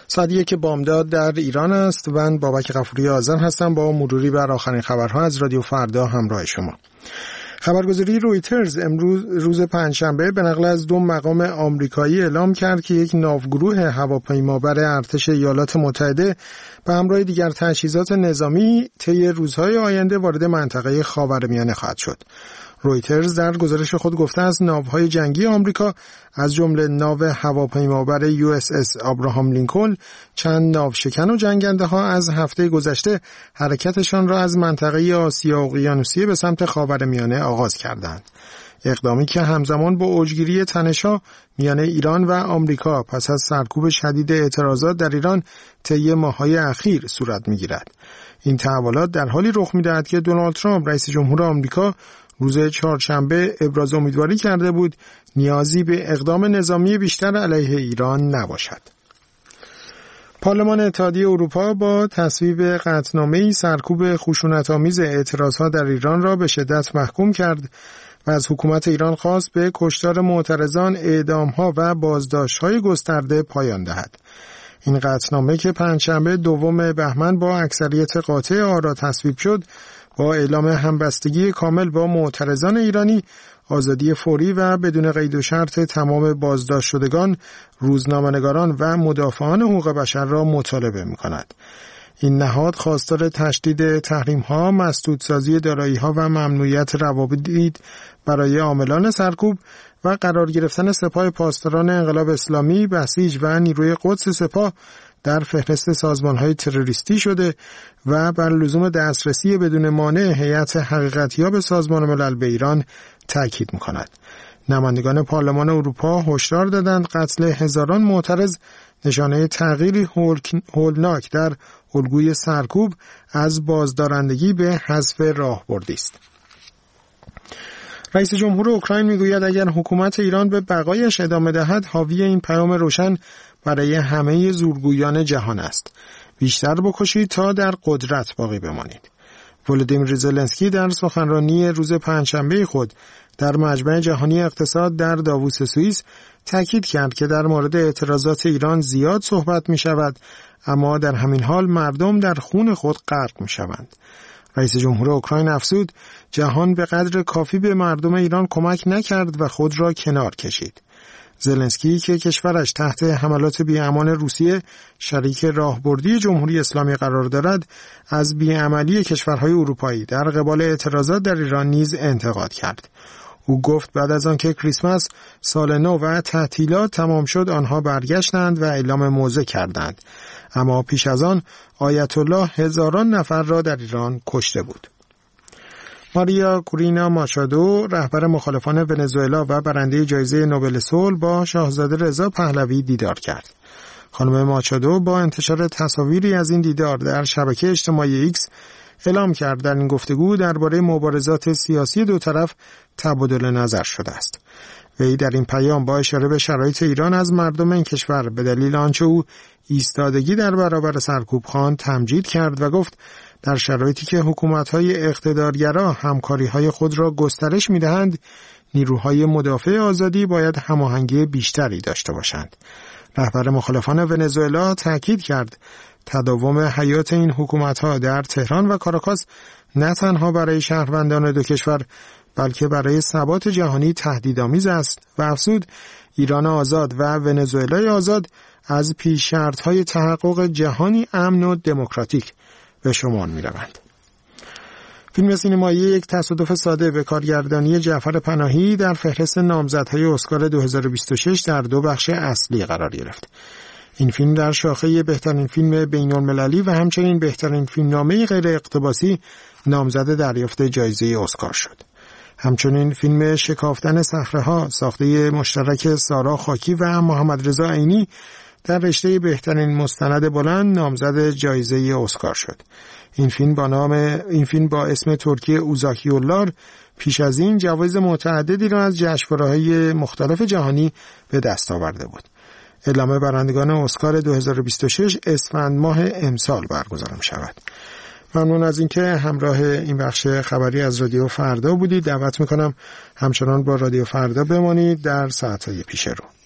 ساعت که بامداد در ایران است. من بابک غفوری آذر هستم با مروری بر آخرین خبرها از رادیو فردا همراه شما. خبرگزاری رویترز امروز روز پنجشنبه به نقل از 2 مقام آمریکایی اعلام کرد که یک ناوگروه هواپیمابر ارتش ایالات متحده به همراه دیگر تجهیزات نظامی طی روزهای آینده وارد منطقه خاورمیانه خواهد شد. رویترز در گزارش خود گفته است ناوهای جنگی آمریکا از جمله ناو هواپیمابر USS آبراهام لینکلن، چند ناوشکن و جنگنده ها از هفته گذشته حرکتشان را از منطقه آسیا اقیانوسیه به سمت خاورمیانه آغاز کردند. اقدامی که همزمان با اوجگیری تنش‌ها میان ایران و آمریکا پس از سرکوب شدید اعتراضات در ایران طی ماه‌های اخیر صورت می‌گیرد. این تحولات در حالی رخ می‌دهد که دونالد ترامپ رئیس جمهور آمریکا روز چهارشنبه ابراز امیدواری کرده بود نیازی به اقدام نظامی بیشتر علیه ایران نباشد. پارلمان اتحادیه اروپا با تصویب قطعنامه‌ای سرکوب خشونت‌آمیز اعتراضها در ایران را به شدت محکوم کرد و از حکومت ایران خواست به کشتار معترضان، اعدام‌ها و بازداشت‌های گسترده پایان دهد. این قطعنامه که پنجشنبه 2 بهمن با اکثریت قاطع آرا تصویب شد، با اعلام همبستگی کامل با معترضان ایرانی، آزادی فوری و بدون قید و شرط تمام بازداشت شدگان، روزنامه‌نگاران و مدافعان حقوق بشر را مطالبه می‌کند. این نهاد خواستار تشدید تحریم‌ها، مسدودسازی دارایی‌ها و ممنوعیت روابط برای عاملان سرکوب و قرار گرفتن سپاه پاسداران انقلاب اسلامی، بسیج و نیروی قدس سپاه در فهرست سازمان‌های تروریستی شده و بر لزوم دسترسی بدون مانع هیئت حقیقتیاب سازمان ملل به ایران تاکید می‌کند. نمایندگان پارلمان اروپا هشدار دادند قتل هزاران معترض نشانه تغییری هولناک در الگوی سرکوب از بازدارندگی به حذف راهبردی است. رئیس جمهور اوکراین میگوید اگر حکومت ایران به بقایش ادامه دهد حاوی این پیام روشن برای همه زورگویان جهان است: بیشتر بکشید تا در قدرت باقی بمانید. ولودیمیر زلنسکی در سخنرانی روز پنجشنبه خود در مجمع جهانی اقتصاد در داووس سوئیس تاکید کرد که در مورد اعتراضات ایران زیاد صحبت می شود، اما در همین حال مردم در خون خود غرق می شوند. رئیس جمهور اوکراین افزود جهان به قدر کافی به مردم ایران کمک نکرد و خود را کنار کشید. زلنسکی که کشورش تحت حملات بی‌امان روسیه شریک راهبردی جمهوری اسلامی قرار دارد، از بی‌عملی کشورهای اروپایی در قبال اعتراضات در ایران نیز انتقاد کرد. او گفت بعد از آنکه کریسمس، سال نو و تعطیلات تمام شد آنها برگشتند و اعلام موضع کردند، اما پیش از آن آیت الله هزاران نفر را در ایران کشته بود. ماریا کورینا ماچادو، رهبر مخالفان ونزوئلا و برنده جایزه نوبل صلح، با شاهزاده رضا پهلوی دیدار کرد. خانم ماچادو با انتشار تصاویری از این دیدار در شبکه اجتماعی ایکس اعلام کرد در این گفتگو درباره مبارزات سیاسی دو طرف تبادل نظر شده است. وی در این پیام با اشاره به شرایط ایران از مردم این کشور به دلیل آنچه او ایستادگی در برابر سرکوب خواند تمجید کرد و گفت در شرایطی که حکومت‌های اقتدارگرا همکاری‌های خود را گسترش می‌دهند، نیروهای مدافع آزادی باید هماهنگی بیشتری داشته باشند. رهبر مخالفان ونزوئلا تاکید کرد تداوم حیات این حکومت‌ها در تهران و کاراکاس نه تنها برای شهروندان دو کشور بلکه برای ثبات جهانی تهدیدآمیز است و افزود ایران آزاد و ونزوئلای آزاد از پیش شرط‌های تحقق جهانی امن و دموکراتیک به شمار می‌روند. فیلم سینمایی یک تصادف ساده به کارگردانی جعفر پناهی در فهرست نامزدهای اسکار 2026 در 2 بخش اصلی قرار گرفت. این فیلم در شاخه بهترین فیلم بین‌المللی و همچنین بهترین فیلمنامه غیر اقتباسی نامزد دریافت جایزه اسکار شد. همچنین فیلم شکافتن صخره‌ها ساخته مشترک سارا خاکی و محمد رضا عینی در رشته بهترین مستند بلند نامزد جایزه اسکار شد. این فیلم با اسم ترکی اوزاکیولار پیش از این جوایز متعددی را از جشنواره‌های مختلف جهانی به دست آورده بود. اعلام برندگان اسکار 2026 اسفند ماه امسال برگزار می‌شود. ممنون از اینکه همراه این بخش خبری از رادیو فردا بودید. دعوت می‌کنم همچنان با رادیو فردا بمانید در ساعت‌های پیش رو.